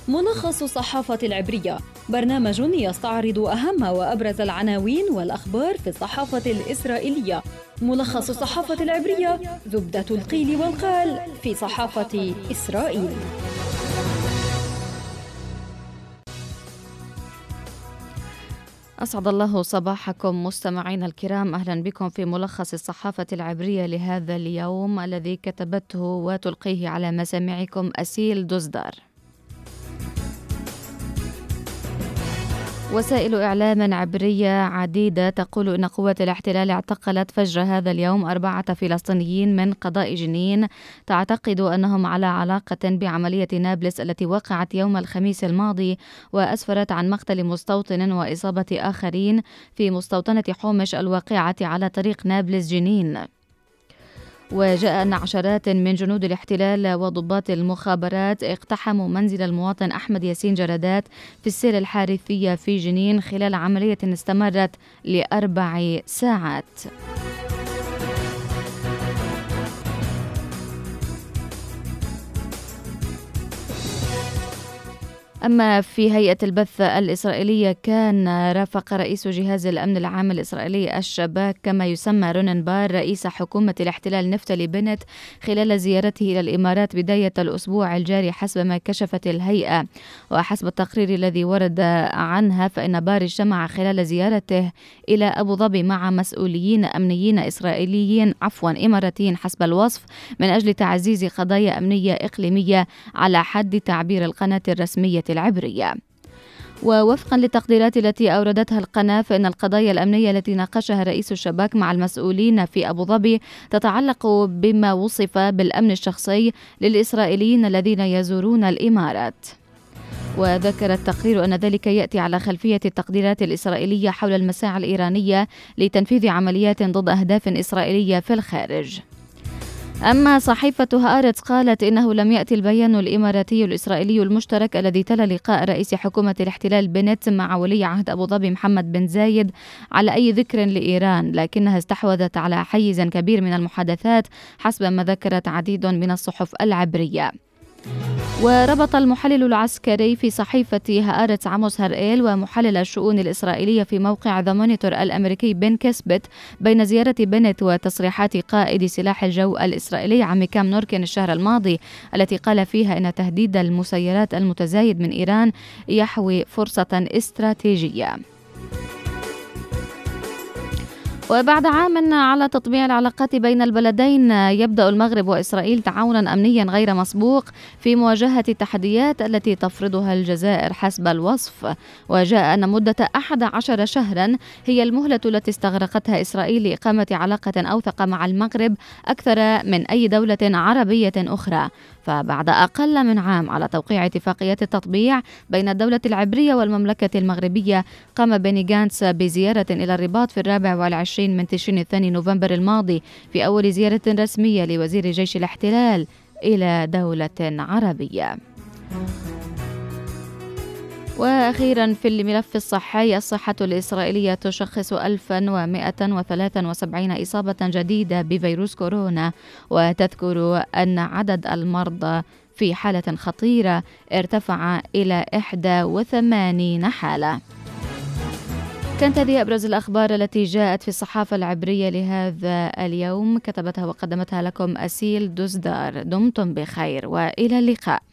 ملخص الصحافة العبرية، برنامج يستعرض أهم وأبرز العناوين والأخبار في الصحافة الإسرائيلية. ملخص الصحافة العبرية، زبدة القيل والقال في صحافة إسرائيل. أسعد الله صباحكم مستمعين الكرام، أهلا بكم في ملخص الصحافة العبرية لهذا اليوم الذي كتبته وتلقيه على مسامعكم أسيل دوزدار. وسائل إعلام عبرية عديدة تقول إن قوات الاحتلال اعتقلت فجر هذا اليوم 4 فلسطينيين من قضاء جنين تعتقد أنهم على علاقة بعملية نابلس التي وقعت يوم الخميس الماضي وأسفرت عن مقتل مستوطن وإصابة آخرين في مستوطنة حومش الواقعة على طريق نابلس جنين. وجاء أن عشرات من جنود الاحتلال وضباط المخابرات اقتحموا منزل المواطن أحمد ياسين جرادات في السير الحارثية في جنين خلال عملية استمرت ل4 ساعات. أما في هيئة البث الإسرائيلية كان رافق رئيس جهاز الأمن العام الإسرائيلي الشباك كما يسمى رونن بار رئيس حكومة الاحتلال نفتالي بنت خلال زيارته إلى الإمارات بداية الأسبوع الجاري حسب ما كشفت الهيئة. وحسب التقرير الذي ورد عنها فإن بار اجتمع خلال زيارته إلى أبو ظبي مع مسؤولين أمنيين إماراتيين حسب الوصف من أجل تعزيز قضايا أمنية إقليمية على حد تعبير القناة الرسمية العبرية. ووفقا للتقديرات التي أوردتها القناة فإن القضايا الأمنية التي ناقشها رئيس الشباك مع المسؤولين في أبو ظبي تتعلق بما وصف بالأمن الشخصي للإسرائيليين الذين يزورون الإمارات. وذكر التقرير أن ذلك يأتي على خلفية التقديرات الإسرائيلية حول المساعي الإيرانية لتنفيذ عمليات ضد أهداف إسرائيلية في الخارج. أما صحيفة هآرتس قالت إنه لم يأتي البيان الإماراتي الإسرائيلي المشترك الذي تلا لقاء رئيس حكومة الاحتلال بنت مع ولي عهد أبو ظبي محمد بن زايد على أي ذكر لإيران، لكنها استحوذت على حيز كبير من المحادثات حسب ما ذكرت عديد من الصحف العبرية. وربط المحلل العسكري في صحيفة هآرتس عاموس هرئيل ومحلل الشؤون الإسرائيلية في موقع ذا مونيتور الأمريكي بن كسبت بين زيارة بنت وتصريحات قائد سلاح الجو الإسرائيلي عميكام نوركن الشهر الماضي التي قال فيها إن تهديد المسيرات المتزايد من إيران يحوي فرصة استراتيجية. وبعد عام على تطبيع العلاقات بين البلدين يبدأ المغرب وإسرائيل تعاونا أمنيا غير مسبوق في مواجهة التحديات التي تفرضها الجزائر حسب الوصف. وجاء أن مدة 11 شهرا هي المهلة التي استغرقتها إسرائيل لإقامة علاقة أوثق مع المغرب أكثر من أي دولة عربية أخرى. فبعد أقل من عام على توقيع اتفاقيات التطبيع بين الدولة العبرية والمملكة المغربية قام بني جانتس بزيارة إلى الرباط في 24 من تشرين الثاني نوفمبر الماضي في أول زيارة رسمية لوزير جيش الاحتلال إلى دولة عربية. وأخيرا في الملف الصحي، الصحة الإسرائيلية تشخص 1173 إصابة جديدة بفيروس كورونا، وتذكر أن عدد المرضى في حالة خطيرة ارتفع إلى 81 حالة. كانت هذه أبرز الأخبار التي جاءت في الصحافة العبرية لهذا اليوم، كتبتها وقدمتها لكم أسيل دوزدار. دمتم بخير وإلى اللقاء.